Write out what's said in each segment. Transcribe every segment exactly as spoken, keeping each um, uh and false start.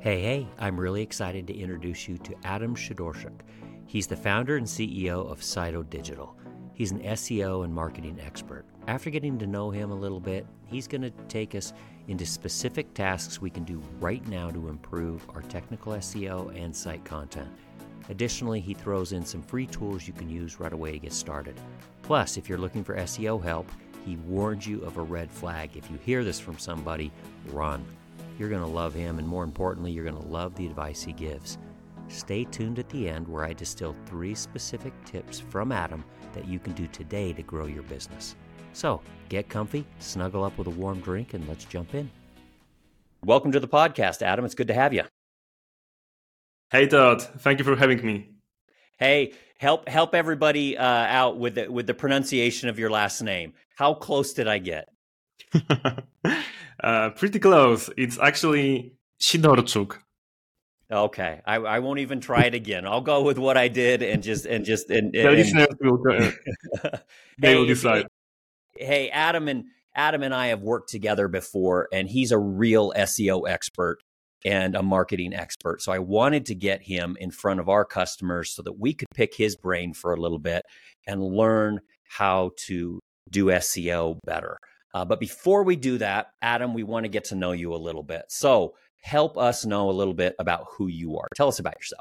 Hey, hey, I'm really excited to introduce you to Adam Szydorczuk. He's the founder and C E O of Cyto Digital. He's an S E O and marketing expert. After getting to know him a little bit, he's going to take us into specific tasks we can do right now to improve our technical S E O and site content. Additionally, he throws in some free tools you can use right away to get started. Plus, if you're looking for S E O help, he warns you of a red flag. If you hear this from somebody, run. You're going to love him, and more importantly, you're going to love the advice he gives. Stay tuned at the end where I distill three specific tips from Adam that you can do today to grow your business. So, get comfy, snuggle up with a warm drink, and let's jump in. Welcome to the podcast, Adam. It's good to have you. Hey, Todd. Thank you for having me. Hey, help help everybody uh, out with the, with the pronunciation of your last name. How close did I get? uh, pretty close. It's actually Szydorczuk. Okay, I, I won't even try it again. I'll go with what I did and just and just and, the and, listeners will go, they hey, will decide. Hey, Adam and Adam and I have worked together before, and he's a real S E O expert and a marketing expert. So I wanted to get him in front of our customers so that we could pick his brain for a little bit and learn how to do S E O better. Uh, but before we do that, Adam, we want to get to know you a little bit. So help us know a little bit about who you are. Tell us about yourself.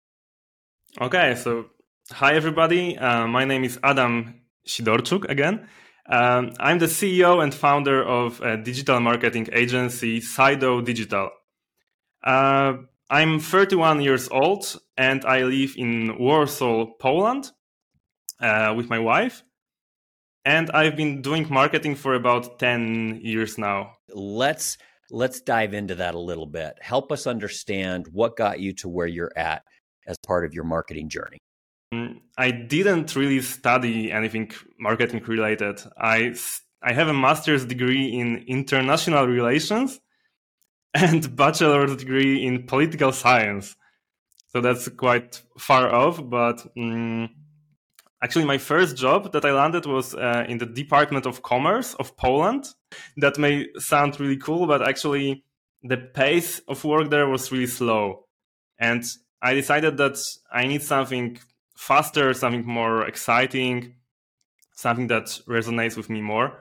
Okay, so hi, everybody. Uh, my name is Adam Szydorczuk again. Um, I'm the C E O and founder of a digital marketing agency, Cyto Digital. Uh, I'm thirty-one years old and I live in Warsaw, Poland uh, with my wife. And I've been doing marketing for about ten years now. Let's let's dive into that a little bit. Help us understand what got you to where you're at as part of your marketing journey. I didn't really study anything marketing related. I, I have a master's degree in international relations and bachelor's degree in political science. So that's quite far off, but um, actually my first job that I landed was uh, in the Department of Commerce of Poland. That may sound really cool, but actually the pace of work there was really slow. And I decided that I need something faster, something more exciting, something that resonates with me more.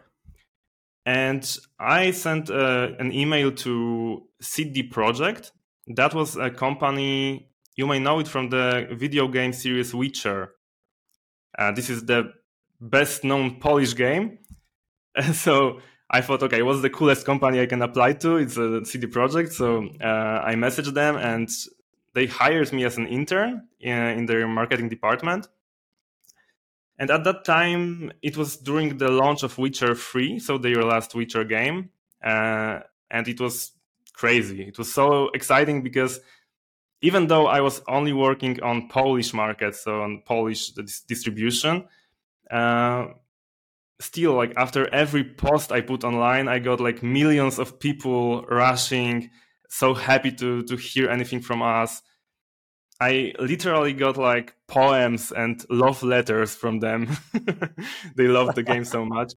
And I sent uh, an email to C D Projekt. That was a company, you may know it from the video game series Witcher. Uh, this is the best known Polish game. So I thought, okay, what's the coolest company I can apply to? It's a C D Projekt. So uh, I messaged them and they hired me as an intern in, in their marketing department. And at that time, it was during the launch of Witcher three, so their last Witcher game. Uh, and it was crazy. It was so exciting because even though I was only working on Polish markets, so on Polish distribution, uh, still, like after every post I put online, I got like millions of people rushing, so happy to to hear anything from us. I literally got like poems and love letters from them. They loved the game so much.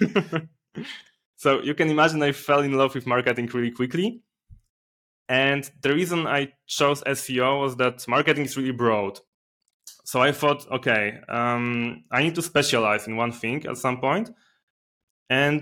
So you can imagine I fell in love with marketing really quickly. And the reason I chose S E O was that marketing is really broad. So I thought, okay, um, I need to specialize in one thing at some point. And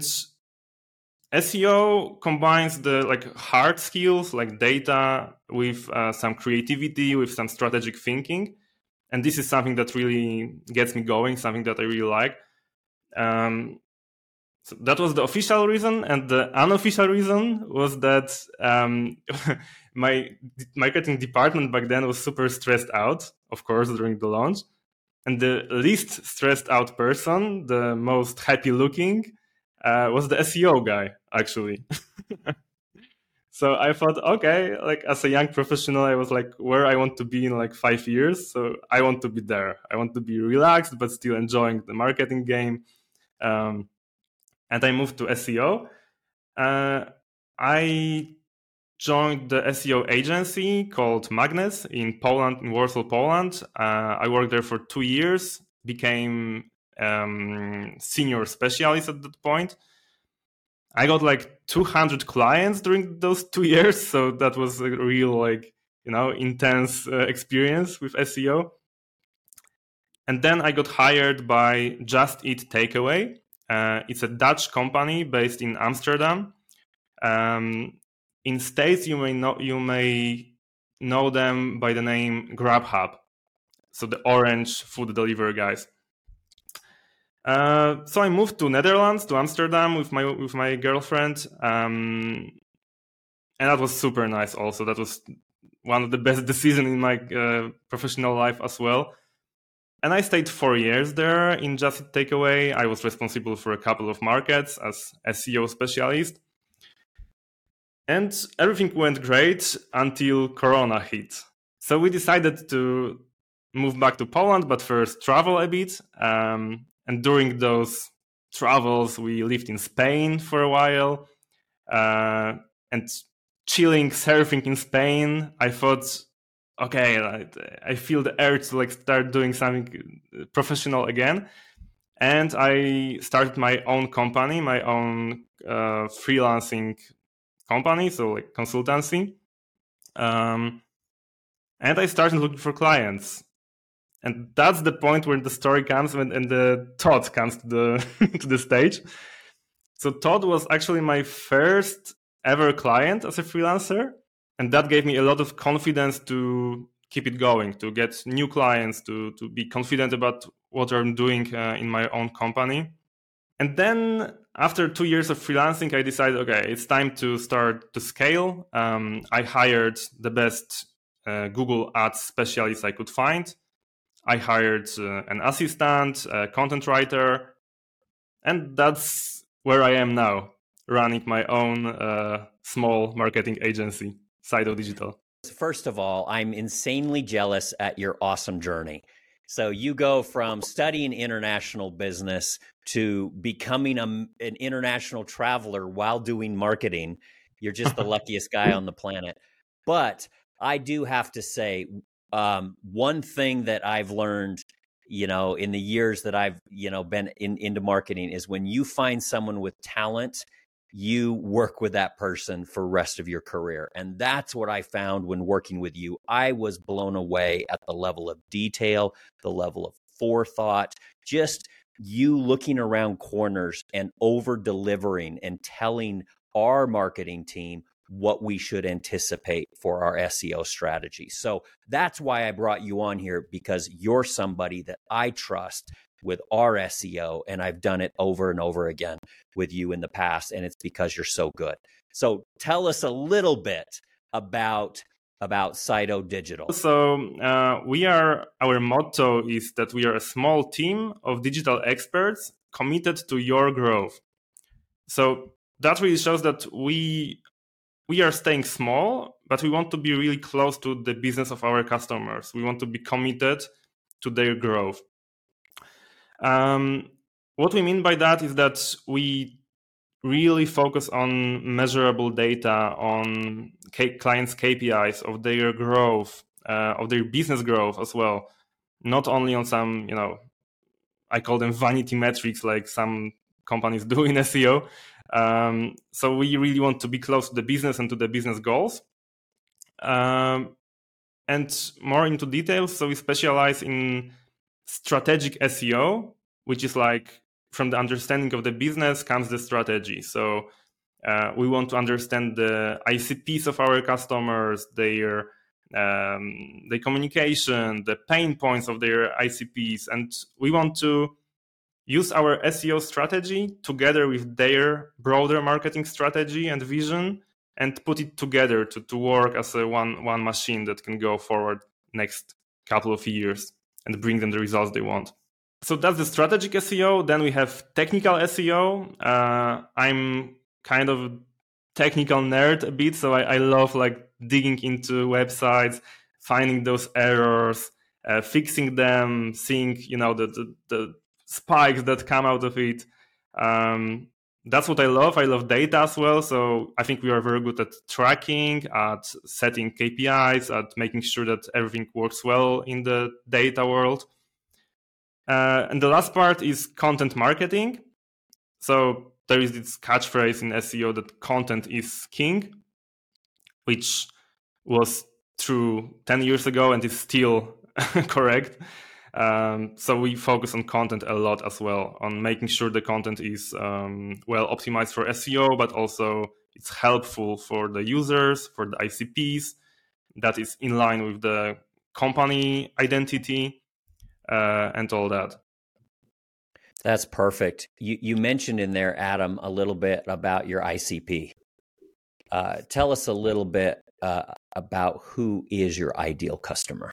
S E O combines the like hard skills like data with uh, some creativity, with some strategic thinking. And this is something that really gets me going, something that I really like. Um, so that was the official reason. And the unofficial reason was that um, my marketing department back then was super stressed out, of course, during the launch. And the least stressed out person, the most happy looking, Uh, was the S E O guy, actually. So I thought, okay, like as a young professional, I was like where I want to be in like five years. So I want to be there. I want to be relaxed, but still enjoying the marketing game. Um, and I moved to S E O. Uh, I joined the S E O agency called Magnes in Poland, in Warsaw, Poland. Uh, I worked there for two years, became um, senior specialist at that point. I got like two hundred clients during those two years. So that was a real, like, you know, intense uh, experience with S E O. And then I got hired by Just Eat Takeaway. Uh, it's a Dutch company based in Amsterdam. Um, in States, you may know you may know them by the name Grubhub, so the orange food delivery guys. Uh, so I moved to Netherlands, to Amsterdam with my with my girlfriend, um, and that was super nice. Also, that was one of the best decisions in my uh, professional life as well. And I stayed four years there in Just Eat Takeaway. I was responsible for a couple of markets as S E O specialist. And everything went great until Corona hit. So we decided to move back to Poland, but first travel a bit. Um, and during those travels, we lived in Spain for a while. Uh, and chilling, surfing in Spain, I thought, okay, I feel the urge to like start doing something professional again. And I started my own company, my own uh, freelancing company, so like consultancy. Um, and I started looking for clients. And that's the point where the story comes when, and the Todd comes to the to the stage. So Todd was actually my first ever client as a freelancer. And that gave me a lot of confidence to keep it going, to get new clients, to, to be confident about what I'm doing uh, in my own company. And then after two years of freelancing, I decided, okay, it's time to start to scale. Um, I hired the best uh, Google Ads specialist I could find. I hired uh, an assistant, a content writer, and that's where I am now, running my own uh, small marketing agency, Sido Digital. First of all, I'm insanely jealous at your awesome journey. So you go from studying international business to becoming a, an international traveler while doing marketing. You're just the luckiest guy on the planet. But I do have to say, um, one thing that I've learned, you know, in the years that I've, you know, been in, into marketing is when you find someone with talent, you work with that person for the rest of your career. And that's what I found when working with you. I was blown away at the level of detail, the level of forethought, just you looking around corners and over delivering and telling our marketing team what we should anticipate for our S E O strategy. So that's why I brought you on here, because you're somebody that I trust with our S E O, and I've done it over and over again with you in the past, and it's because you're so good. So tell us a little bit about about Sido Digital. So uh, we are, our motto is that we are a small team of digital experts committed to your growth. So that really shows that we we are staying small, but we want to be really close to the business of our customers. We want to be committed to their growth. Um, what we mean by that is that we really focus on measurable data, on K- clients' K P Is of their growth, uh, of their business growth as well. Not only on some, you know, I call them vanity metrics like some companies do in S E O. Um, so we really want to be close to the business and to the business goals. Um, and more into details, so we specialize in strategic S E O, which is like from the understanding of the business comes the strategy. So uh, we want to understand the I C Ps of our customers, their um, their communication, the pain points of their I C Ps, and we want to use our S E O strategy together with their broader marketing strategy and vision, and put it together to, to work as a one one machine that can go forward next couple of years and bring them the results they want. So that's the strategic S E O. Then we have technical S E O. Uh, I'm kind of a technical nerd a bit, so I, I love like digging into websites, finding those errors, uh, fixing them, seeing, you know, the, the, the spikes that come out of it. Um, that's what I love. I love data as well. So I think we are very good at tracking, at setting K P Is, at making sure that everything works well in the data world. Uh, and the last part is content marketing. So there is this catchphrase in S E O that content is king, which was true ten years ago and is still correct. Um, so we focus on content a lot as well, on making sure the content is um, well optimized for S E O, but also it's helpful for the users, for the I C Ps, that is in line with the company identity uh, and all that. That's perfect. You, you mentioned in there, Adam, a little bit about your I C P. Uh, tell us a little bit uh, about who is your ideal customer.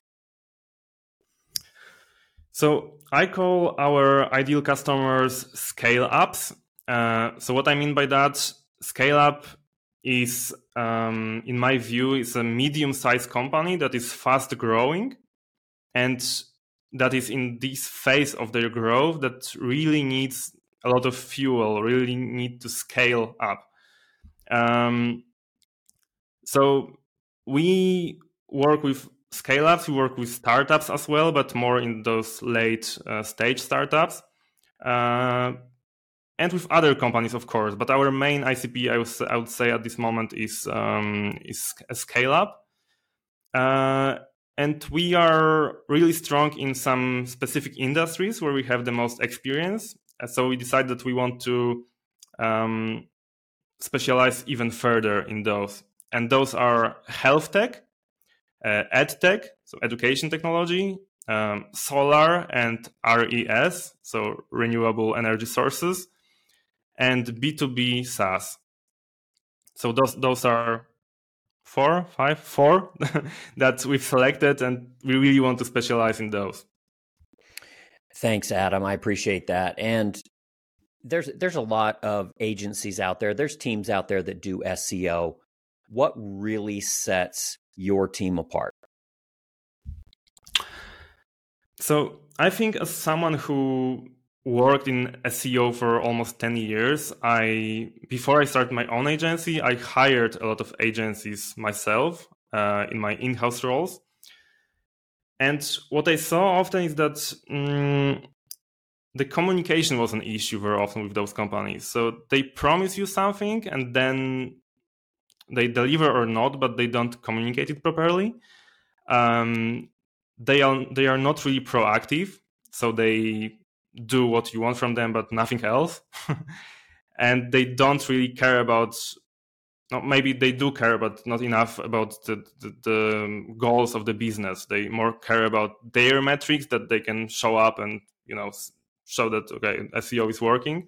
So I call our ideal customers scale ups. Uh, so what I mean by that, scale up is, um, in my view, is a medium-sized company that is fast growing and that is in this phase of their growth that really needs a lot of fuel, really need to scale up. Um, so we work with scale-ups, we work with startups as well, but more in those late uh, stage startups. Uh, and with other companies, of course. But our main I C P, I would say, I would say at this moment, is, um, is a scale-up. Uh, and we are really strong in some specific industries where we have the most experience. And so we decided that we want to um, specialize even further in those. And those are health tech, Uh, ed tech, so education technology, um, solar and R E S, so renewable energy sources, and B two B SaaS. So those those are four, five, four that we've selected, and we really want to specialize in those. Thanks, Adam. I appreciate that. And there's there's a lot of agencies out there. There's teams out there that do S E O. What really sets your team apart? So I think as someone who worked in S E O for almost ten years, I before I started my own agency, I hired a lot of agencies myself uh, in my in-house roles. And what I saw often is that um, the communication was an issue very often with those companies. So they promise you something and then they deliver or not, but they don't communicate it properly. Um, they are they are not really proactive, so they do what you want from them, but nothing else. And they don't really care about. No, maybe they do care, but not enough about the, the the goals of the business. They more care about their metrics that they can show up and you know show that okay, S E O is working.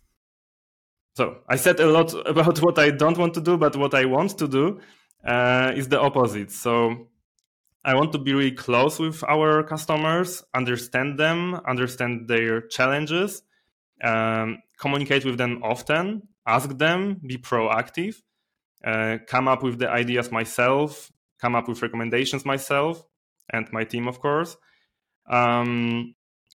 So I said a lot about what I don't want to do, but what I want to do uh, is the opposite. So I want to be really close with our customers, understand them, understand their challenges, um, communicate with them often, ask them, be proactive, uh, come up with the ideas myself, come up with recommendations myself, and my team, of course. Um,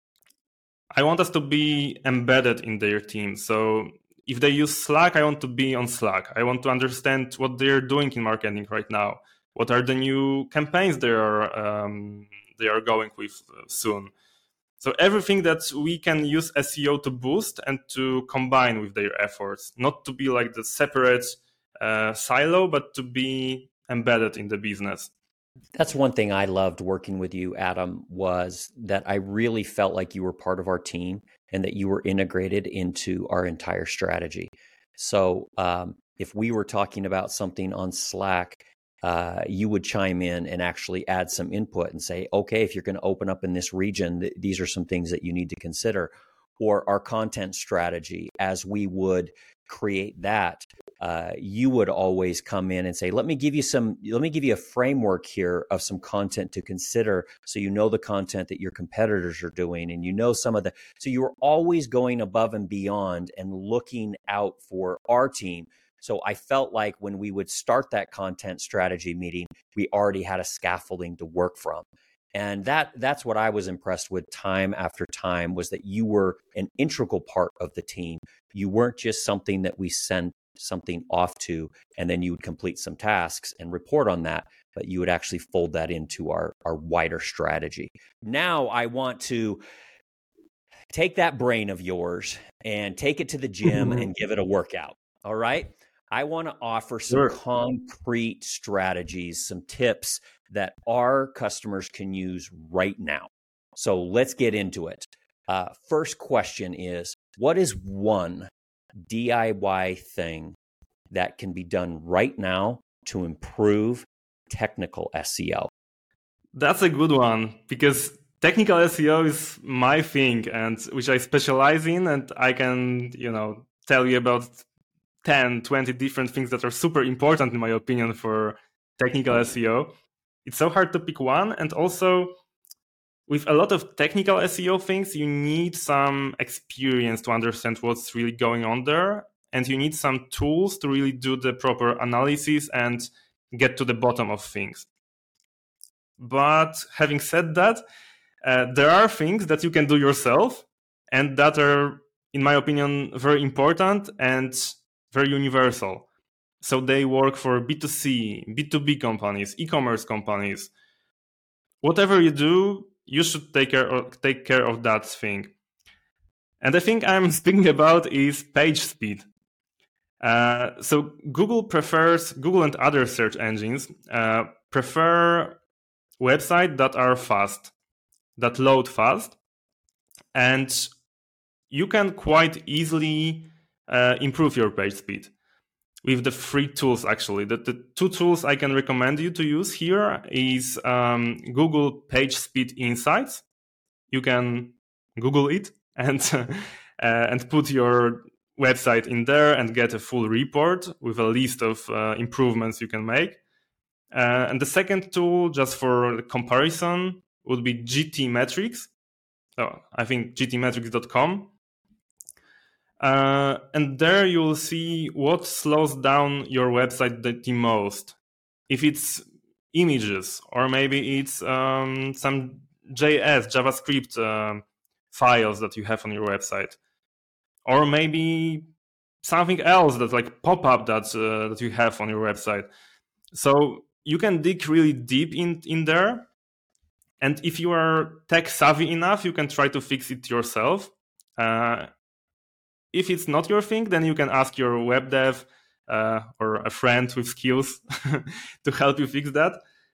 I want us to be embedded in their team. So if they use Slack, I want to be on Slack. I want to understand what they're doing in marketing right now. What are the new campaigns they are um, they are going with soon? So everything that we can use S E O to boost and to combine with their efforts, not to be like the separate uh, silo, but to be embedded in the business. That's one thing I loved working with you, Adam, was that I really felt like you were part of our team and that you were integrated into our entire strategy. So um, if we were talking about something on Slack, uh, you would chime in and actually add some input and say, okay, if you're going to open up in this region, th- these are some things that you need to consider. Or our content strategy, as we would create that, uh, you would always come in and say, let me give you some, let me give you a framework here of some content to consider. So you know the content that your competitors are doing and you know some of the, so you were always going above and beyond and looking out for our team. So I felt like when we would start that content strategy meeting, we already had a scaffolding to work from. And that that's what I was impressed with time after time, was that you were an integral part of the team. You weren't just something that we sent something off to, and then you would complete some tasks and report on that, but you would actually fold that into our, our wider strategy. Now I want to take that brain of yours and take it to the gym and give it a workout. All right. I want to offer some Sure. concrete strategies, some tips that our customers can use right now. So let's get into it. Uh, first question is, what is one D I Y thing that can be done right now to improve technical S E O? That's a good one, because technical S E O is my thing, and which I specialize in, and I can, you know, tell you about ten, twenty different things that are super important, in my opinion, for technical S E O. It's so hard to pick one. And also, with a lot of technical S E O things, you need some experience to understand what's really going on there. And you need some tools to really do the proper analysis and get to the bottom of things. But having said that, uh, there are things that you can do yourself, and that are, in my opinion, very important and very universal. So they work for B two C, B two B companies, e-commerce companies. Whatever you do, you should take care of, take care of that thing. And the thing I'm speaking about is page speed. Uh, so Google prefers, Google and other search engines uh, prefer websites that are fast, that load fast. And you can quite easily uh, improve your page speed with the free tools, actually. The, the two tools I can recommend you to use here is um, Google Page Speed Insights. You can Google it and, uh, and put your website in there and get a full report with a list of uh, improvements you can make. Uh, and the second tool, just for comparison, would be G T Metrics. So I think G T metrics dot com. Uh, and there you will see what slows down your website the, the most. If it's images, or maybe it's um, some J S, JavaScript uh, files that you have on your website. Or maybe something else that's like pop-up that, uh, that you have on your website. So you can dig really deep in, in there. And if you are tech savvy enough, you can try to fix it yourself. Uh, if it's not your thing, then you can ask your web dev uh, or a friend with skills to help you fix that.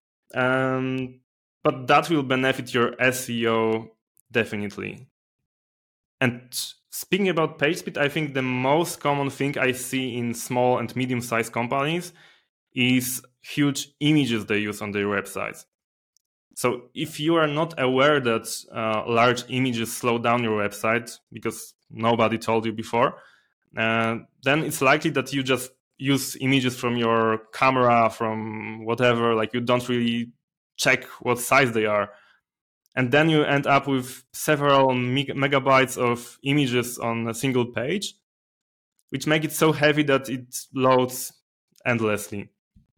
Um, but that will benefit your S E O definitely. And speaking about page speed, I think the most common thing I see in small and medium-sized companies is huge images they use on their websites. So if you are not aware that uh, large images slow down your website because nobody told you before, uh, then it's likely that you just use images from your camera, from whatever, like you don't really check what size they are. And then you end up with several meg- megabytes of images on a single page, which make it so heavy that it loads endlessly.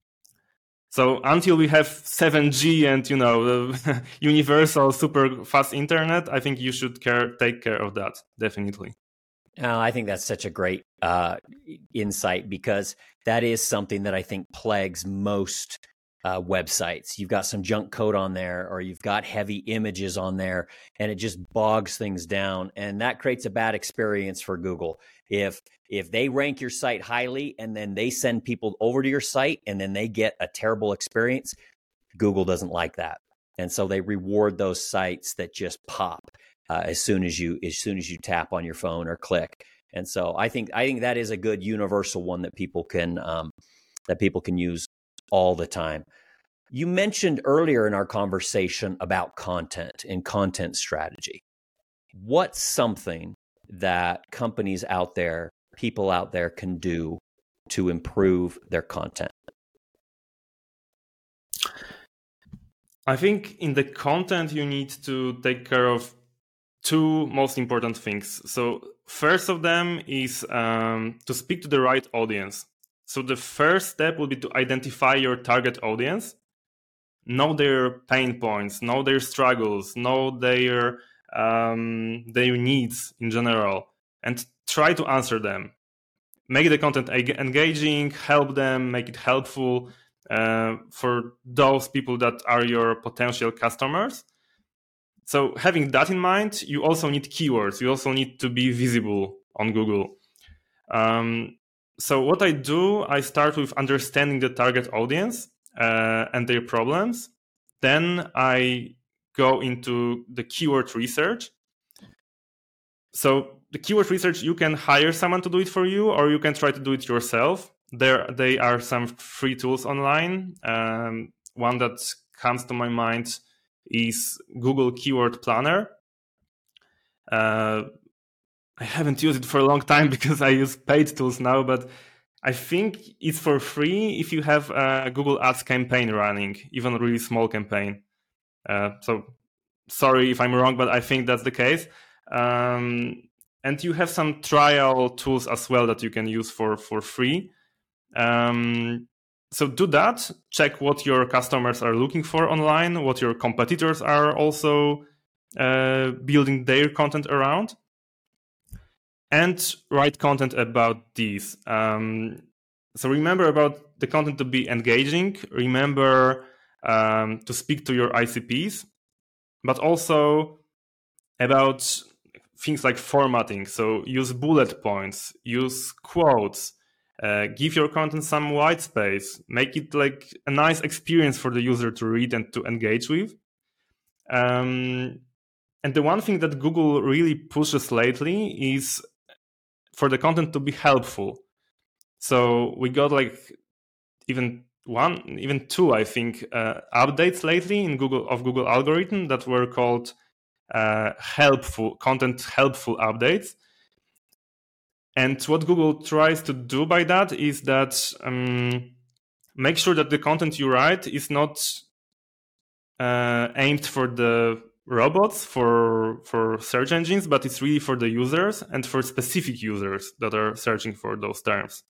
So until we have seven G and, you know, the universal super fast internet, I think you should care, take care of that, definitely. Uh, I think that's such a great uh, insight, because that is something that I think plagues most uh, websites. You've got some junk code on there, or you've got heavy images on there, and it just bogs things down. And that creates a bad experience for Google. If if they rank your site highly and then they send people over to your site and then they get a terrible experience, Google doesn't like that. And so they reward those sites that just pop uh, as soon as you as soon as you tap on your phone or click. And so I think I think that is a good universal one that people can um, that people can use all the time. You mentioned earlier in our conversation about content and content strategy. What's something that companies out there, people out there can do to improve their content? I think in the content, you need to take care of two most important things. So first of them is um, to speak to the right audience. So the first step would be to identify your target audience, know their pain points, know their struggles, know their um, their needs in general, and try to answer them. Make the content engaging, help them, make it helpful uh, for those people that are your potential customers. So having that in mind, you also need keywords. You also need to be visible on Google. Um, so what I do, I start with understanding the target audience uh, and their problems. Then I go into the keyword research. So the keyword research, you can hire someone to do it for you, or you can try to do it yourself. There, there are some free tools online. Um, one that comes to my mind is Google Keyword Planner. Uh, I haven't used it for a long time because I use paid tools now, but I think it's for free if you have a Google Ads campaign running, even a really small campaign. Uh, so sorry if I'm wrong, but I think that's the case. Um, and you have some trial tools as well that you can use for, for free. Um, so do that. Check what your customers are looking for online, what your competitors are also uh, building their content around. And write content about these. Um, so remember about the content to be engaging. Remember um, to speak to your I C Ps, but also about things like formatting. So use bullet points, use quotes, uh, give your content some white space, make it like a nice experience for the user to read and to engage with. Um, and the one thing that Google really pushes lately is for the content to be helpful. So we got like even one, even two, I think, uh, updates lately in Google of Google algorithm that were called uh, helpful content helpful updates. And what Google tries to do by that is that um, make sure that the content you write is not uh, aimed for the robots, for for search engines, but it's really for the users and for specific users that are searching for those terms.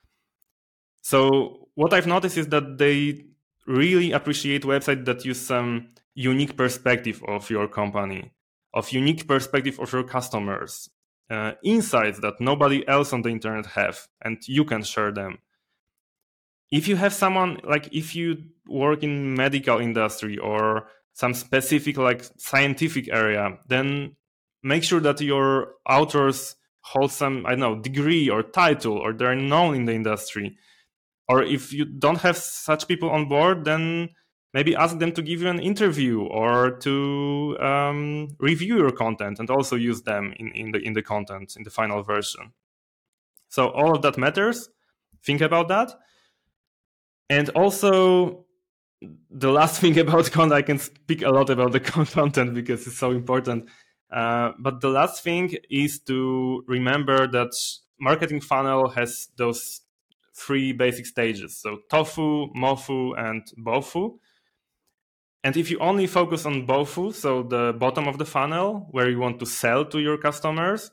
So what I've noticed is that they really appreciate websites that use some unique perspective of your company, of unique perspective of your customers, uh, insights that nobody else on the internet have, and you can share them. If you have someone, like if you work in medical industry or some specific like scientific area, then make sure that your authors hold some, I don't know, degree or title, or they're known in the industry. Or if you don't have such people on board, then maybe ask them to give you an interview or to um, review your content and also use them in, in the in the content, in the final version. So all of that matters. Think about that. And also, the last thing about content, I can speak a lot about the content because it's so important. Uh, but the last thing is to remember that marketing funnel has those three basic stages. So tofu, mofu, and bofu. And if you only focus on bofu, so the bottom of the funnel, where you want to sell to your customers,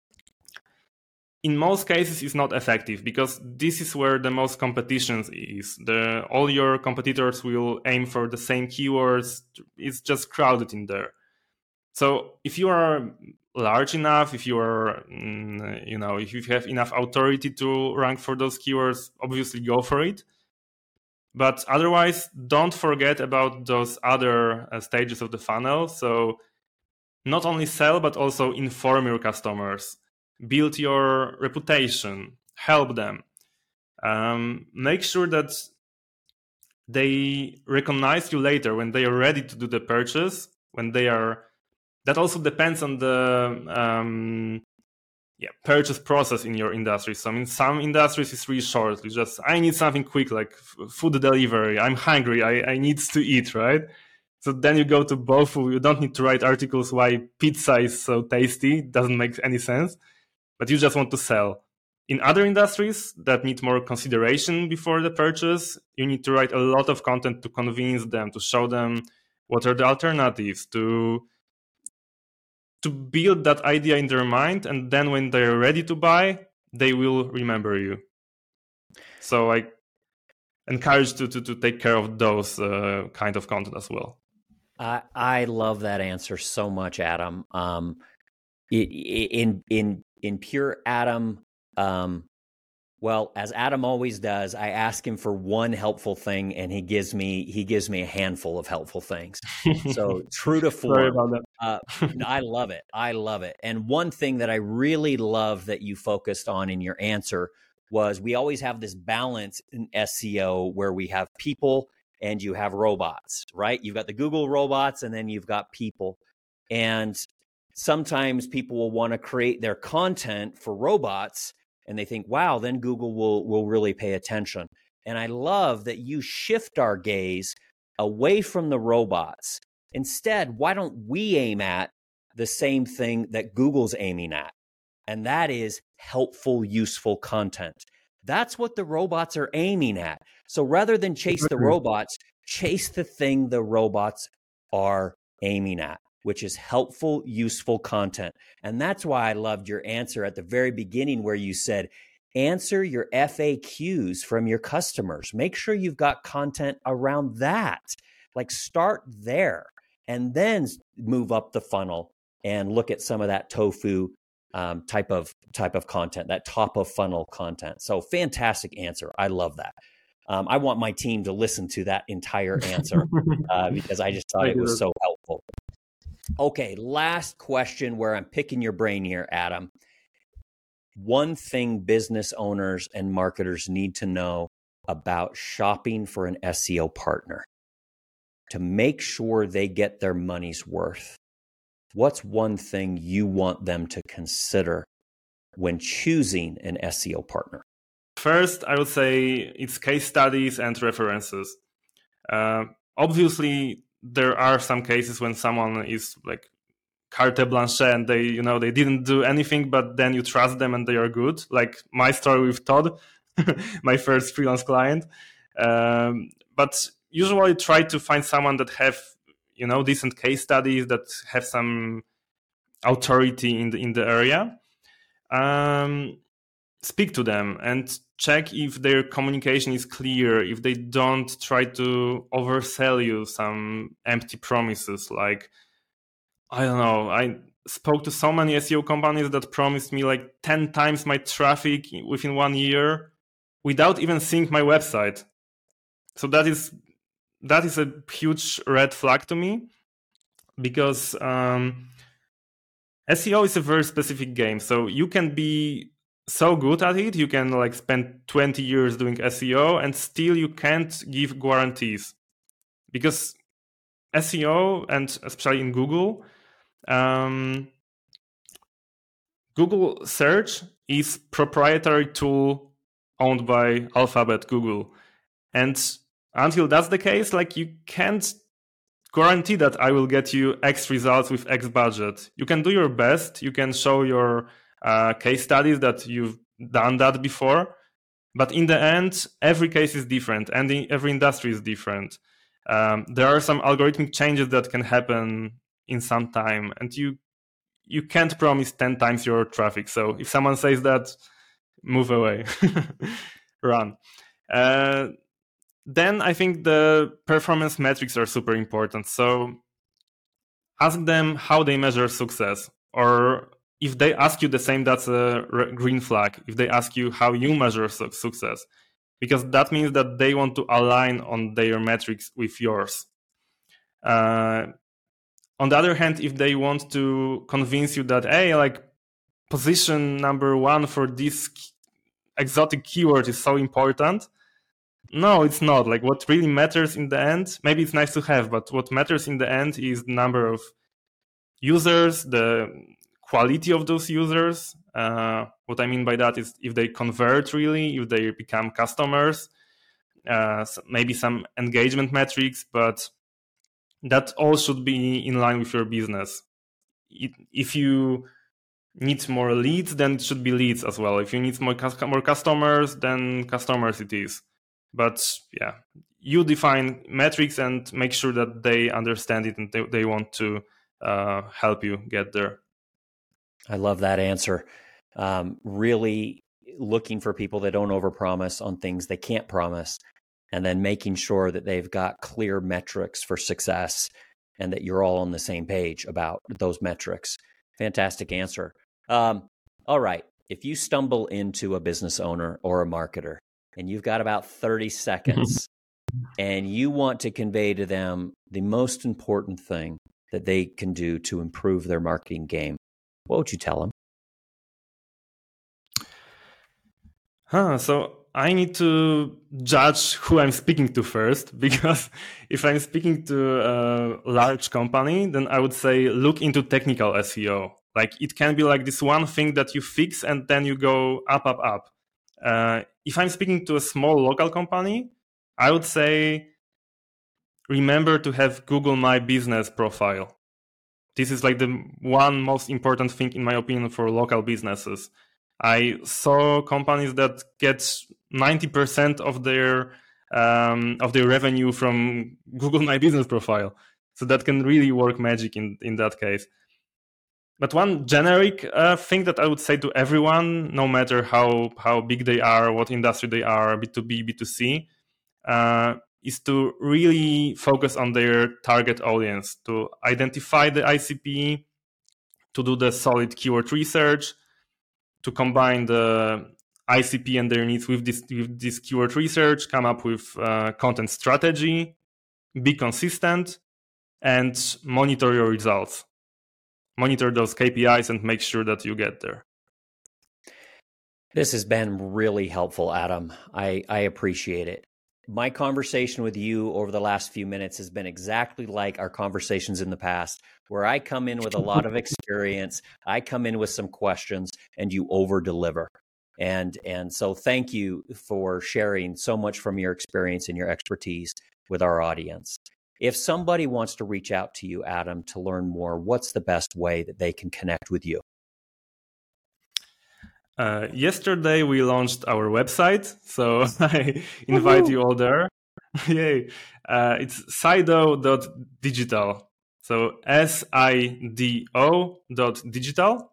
in most cases it's not effective because this is where the most competition is. The, all your competitors will aim for the same keywords. It's just crowded in there. So if you are large enough, if you are, you know, if you have enough authority to rank for those keywords, obviously go for it. But otherwise, don't forget about those other uh, stages of the funnel. So not only sell, but also inform your customers, build your reputation, help them. Um, make sure that they recognize you later when they are ready to do the purchase, when they are. That also depends on the um, yeah, purchase process in your industry. So in some industries, it's really short. You just, I need something quick, like f- food delivery. I'm hungry. I, I need to eat, right? So then you go to bofu. You don't need to write articles why pizza is so tasty. It doesn't make any sense. But you just want to sell. In other industries that need more consideration before the purchase, you need to write a lot of content to convince them, to show them what are the alternatives, to to build that idea in their mind, and then when they're ready to buy, they will remember you. So I encourage to to, to take care of those uh, kind of content as well. I I love that answer so much, Adam. Um, in in in pure Adam, um, well, as Adam always does, I ask him for one helpful thing, and he gives me he gives me a handful of helpful things. So true to form. Sorry about that. Uh, I love it. I love it. And one thing that I really love that you focused on in your answer was we always have this balance in S E O where we have people and you have robots, right? You've got the Google robots and then you've got people. And sometimes people will want to create their content for robots and they think, wow, then Google will, will really pay attention. And I love that you shift our gaze away from the robots. Instead, why don't we aim at the same thing that Google's aiming at? And that is helpful, useful content. That's what the robots are aiming at. So rather than chase the robots, chase the thing the robots are aiming at, which is helpful, useful content. And that's why I loved your answer at the very beginning where you said, answer your F A Qs from your customers. Make sure you've got content around that. Like start there and then move up the funnel and look at some of that tofu um, type of type of content, that top of funnel content. So fantastic answer. I love that. Um, I want my team to listen to that entire answer uh, because I just thought it was so helpful. Okay, last question where I'm picking your brain here, Adam. One thing business owners and marketers need to know about shopping for an S E O partner to make sure they get their money's worth. What's one thing you want them to consider when choosing an S E O partner? First, I would say it's case studies and references. Uh, obviously, there are some cases when someone is like carte blanche and they, you know, they didn't do anything, but then you trust them and they are good. Like my story with Todd, my first freelance client. Um, but usually try to find someone that have, you know, decent case studies, that have some authority in the in the area. Um, speak to them and check if their communication is clear, if they don't try to oversell you some empty promises. Like, I don't know, I spoke to so many S E O companies that promised me like ten times my traffic within one year without even seeing my website. So that is that is a huge red flag to me, because um, S E O is a very specific game. So you can be so good at it, you can like spend twenty years doing S E O and still you can't give guarantees, because S E O, and especially in Google, um, Google search is proprietary tool owned by Alphabet Google. And until that's the case, like you can't guarantee that I will get you X results with X budget. You can do your best. You can show your uh, case studies that you've done that before. But in the end, every case is different and in, every industry is different. Um, there are some algorithmic changes that can happen in some time, and you you can't promise ten times your traffic. So if someone says that, move away, run. Uh, then I think the performance metrics are super important. So ask them how they measure success, or if they ask you the same, that's a green flag. If they ask you how you measure su- success, because that means that they want to align on their metrics with yours. Uh, on the other hand, if they want to convince you that, hey, like position number one for this exotic keyword is so important, no, it's not. Like what really matters in the end, maybe it's nice to have, but what matters in the end is the number of users, the quality of those users. Uh, what I mean by that is if they convert really, if they become customers, uh, maybe some engagement metrics, but that all should be in line with your business. It, if you need more leads, then it should be leads as well. If you need more, more customers, then customers it is. But yeah, you define metrics and make sure that they understand it and they, they want to uh, help you get there. I love that answer. Um, really looking for people that don't overpromise on things they can't promise, and then making sure that they've got clear metrics for success and that you're all on the same page about those metrics. Fantastic answer. Um, all right. If you stumble into a business owner or a marketer and you've got about thirty seconds and you want to convey to them the most important thing that they can do to improve their marketing game, what would you tell them? Huh, so I need to judge who I'm speaking to first, because if I'm speaking to a large company, then I would say look into technical S E O. Like, it can be like this one thing that you fix and then you go up, up, up. Uh, if I'm speaking to a small local company, I would say remember to have Google My Business profile. This is like the one most important thing, in my opinion, for local businesses. I saw companies that get ninety percent of their um, of their revenue from Google My Business profile. So that can really work magic in, in that case. But one generic uh, thing that I would say to everyone, no matter how, how big they are, what industry they are, B two B, B two C, uh, is to really focus on their target audience, to identify the I C P, to do the solid keyword research, to combine the I C P and their needs with this, with this keyword research, come up with uh, content strategy, be consistent, and monitor your results. Monitor those K P Is and make sure that you get there. This has been really helpful, Adam. I, I appreciate it. My conversation with you over the last few minutes has been exactly like our conversations in the past, where I come in with a lot of experience, I come in with some questions, and you over-deliver. And, and so thank you for sharing so much from your experience and your expertise with our audience. If somebody wants to reach out to you, Adam, to learn more, what's the best way that they can connect with you? Uh, yesterday, we launched our website, so I invite you all there. Yay. Uh, it's sido dot digital. So S I D O dot digital.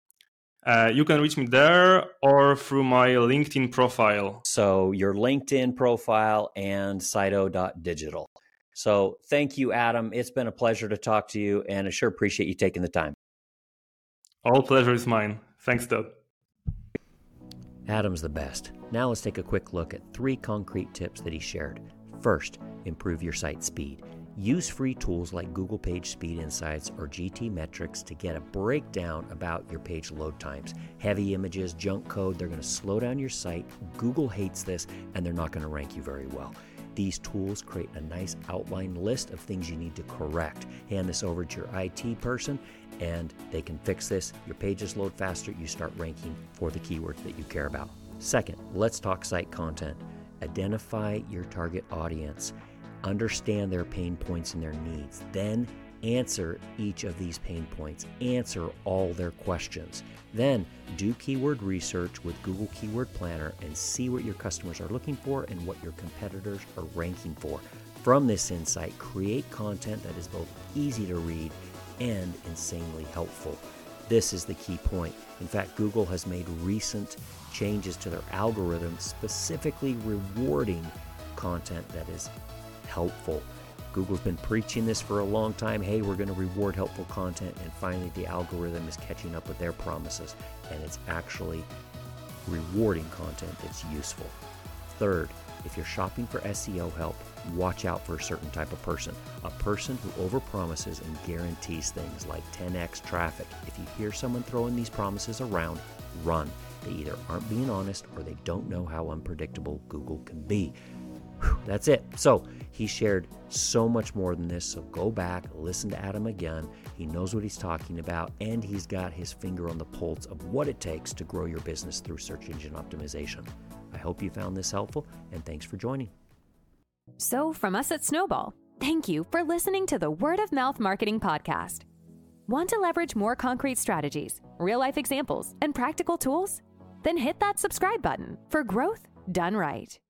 Uh, you can reach me there or through my LinkedIn profile. So your LinkedIn profile and sido dot digital. So thank you, Adam. It's been a pleasure to talk to you, and I sure appreciate you taking the time. All pleasure is mine. Thanks, Todd. Adam's the best. Now let's take a quick look at three concrete tips that he shared. First, improve your site speed. Use free tools like Google Page Speed Insights or G T Metrics to get a breakdown about your page load times. Heavy images, junk code, they're going to slow down your site. Google hates this, and they're not going to rank you very well. These tools create a nice outline list of things you need to correct. Hand this over to your I T person, and they can fix this. Your pages load faster. You start ranking for the keywords that you care about. Second, let's talk site content. Identify your target audience. Understand their pain points and their needs. Then answer each of these pain points. Answer all their questions. Then do keyword research with Google Keyword Planner and see what your customers are looking for and what your competitors are ranking for. From this insight, create content that is both easy to read and insanely helpful. This is the key point. In fact, Google has made recent changes to their algorithm specifically rewarding content that is helpful. Google's been preaching this for a long time. Hey, we're going to reward helpful content, and finally the algorithm is catching up with their promises, and it's actually rewarding content that's useful. Third, if you're shopping for S E O help, watch out for a certain type of person. A person who overpromises and guarantees things like ten x traffic. If you hear someone throwing these promises around, run. They either aren't being honest or they don't know how unpredictable Google can be. Whew, that's it. So he shared so much more than this, so go back, listen to Adam again. He knows what he's talking about, and he's got his finger on the pulse of what it takes to grow your business through search engine optimization. I hope you found this helpful, and thanks for joining. So from us at Snowball, thank you for listening to the Word of Mouth Marketing Podcast. Want to leverage more concrete strategies, real-life examples, and practical tools? Then hit that subscribe button for growth done right.